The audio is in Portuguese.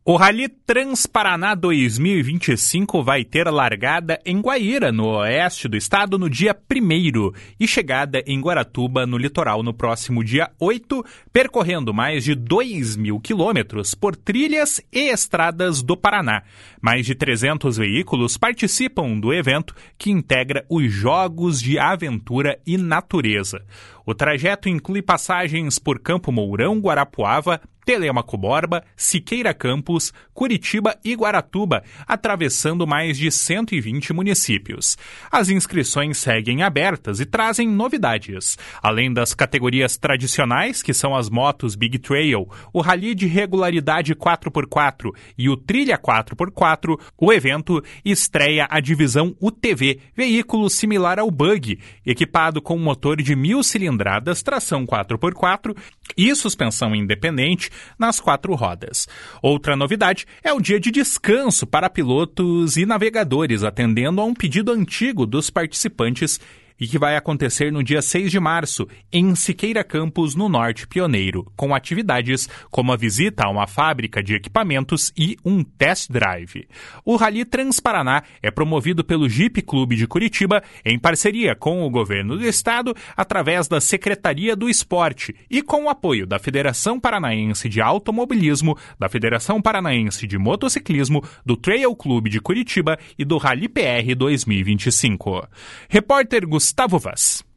O Rally Transparaná 2025 vai ter largada em Guaíra, no oeste do estado, no dia 1º e chegada em Guaratuba, no litoral, no próximo dia 8, percorrendo mais de 2.000 quilômetros por trilhas e estradas do Paraná. Mais de 300 veículos participam do evento, que integra os Jogos de Aventura e Natureza. O trajeto inclui passagens por Campo Mourão, Guarapuava, Telêmaco Borba, Siqueira Campos, Curitiba e Guaratuba, atravessando mais de 120 municípios. As inscrições seguem abertas e trazem novidades. Além das categorias tradicionais, que são as motos Big Trail, o Rally de Regularidade 4x4 e o Trilha 4x4, o evento estreia a divisão UTV, veículo similar ao Bug, equipado com um motor de 1.000 cilindradas, tração 4x4 e suspensão independente nas 4 rodas. Outra novidade é o dia de descanso para pilotos e navegadores, atendendo a um pedido antigo dos participantes e que vai acontecer no dia 6 de março, em Siqueira Campos, no Norte Pioneiro, com atividades como a visita a uma fábrica de equipamentos e um test drive. O Rally Transparaná é promovido pelo Jeep Clube de Curitiba, em parceria com o governo do estado, através da Secretaria do Esporte e com o apoio da Federação Paranaense de Automobilismo, da Federação Paranaense de Motociclismo, do Trail Clube de Curitiba e do Rally PR 2025. Repórter Gustavo Vaz.